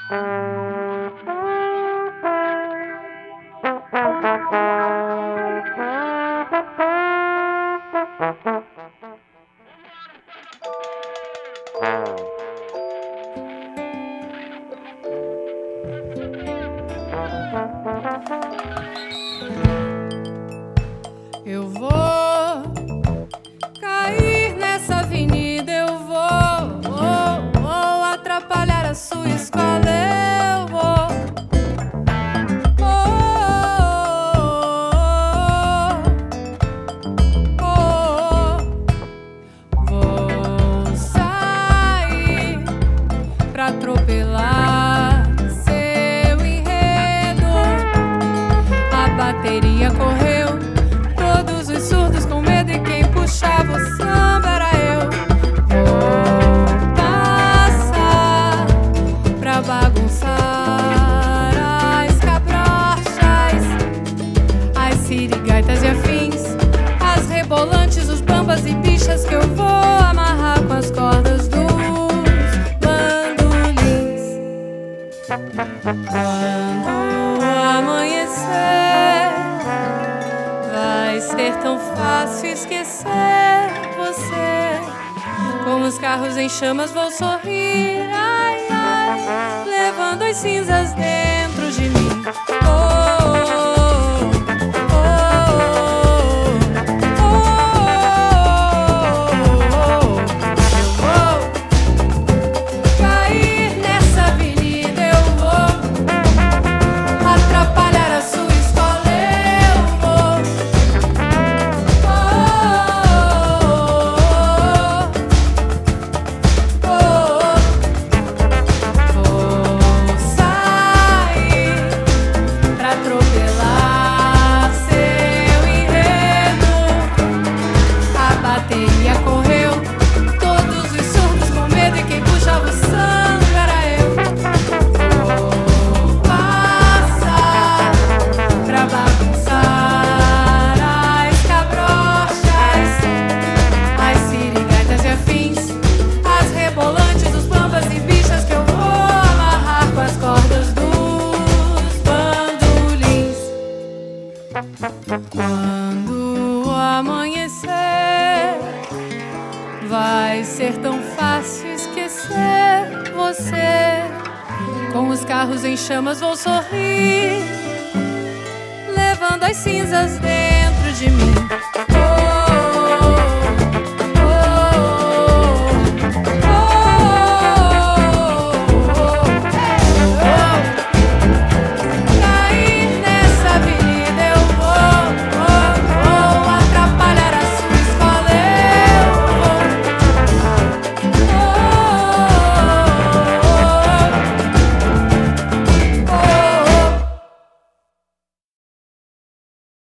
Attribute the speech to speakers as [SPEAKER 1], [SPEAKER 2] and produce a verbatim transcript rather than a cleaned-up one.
[SPEAKER 1] Eu vou cair nessa avenida, eu vou, vou, vou atrapalhar a sua escola, eu vou, oh, oh, oh, vou sair pra atropelar seu enredo. A bateria correu, todos os surdos com medo, e quem puxava o samba era eu. Vou passar pra bagunçar as cabrochas, as sirigaitas e afins, as rebolantes, os bambas e bichas que eu vou amarrar com as cordas dos bandolins. Quando amanhecer, vai ser tão fácil esquecer você. Com os carros em chamas vou sorrir, ai, ai, levando as cinzas dentro de mim. Oh, oh, oh, oh, oh. Eu vou cair nessa avenida, eu vou atrapalhar a sua escola, eu vou. Quando amanhecer, vai ser tão fácil esquecer você. Com os carros em chamas vou sorrir, levando as cinzas dentro de mim.